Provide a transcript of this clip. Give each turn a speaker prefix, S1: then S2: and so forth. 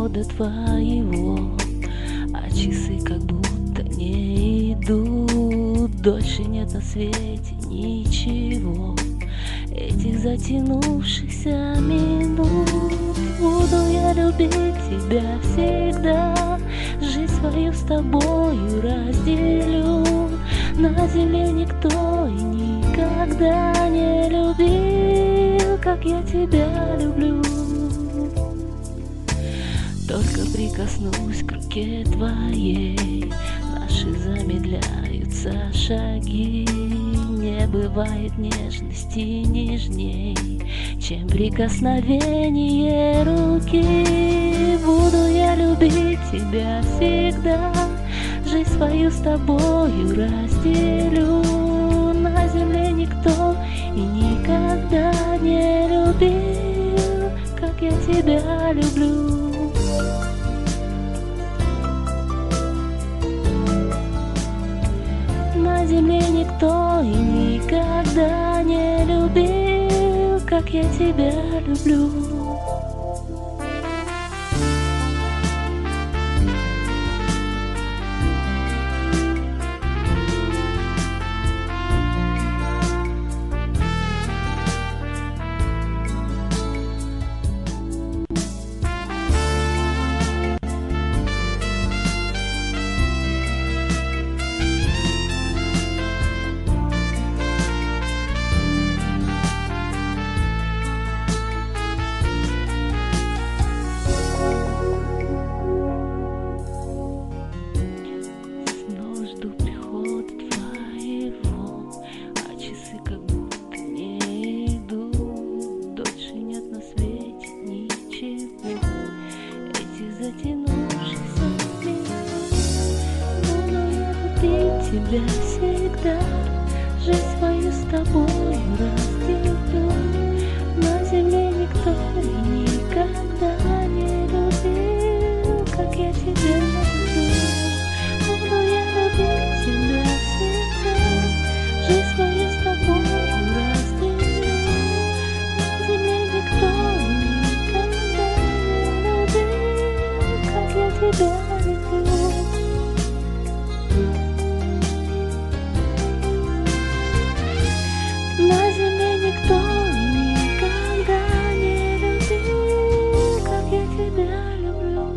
S1: прихода твоего, а часы как будто не идут. Дольше нет на свете ничего, этих затянувшихся минут. Буду я любить тебя всегда, жизнь свою с тобою разделю. На земле никто и никогда не любил, как я тебя люблю. Только прикоснусь к руке твоей, наши замедляются шаги. Не бывает нежности нежней, чем прикосновение руки. Буду я любить тебя всегда, жизнь свою с тобою разделю. На земле никто и никогда не любил, как я тебя люблю. На земле никто и никогда не любил, как я тебя люблю. Жду прихода твоего, а часы как будто не идут. Дольше нет на свете ничего, этих затянувшихся минут. Буду я любить тебя всегда, жизнь свою с тобой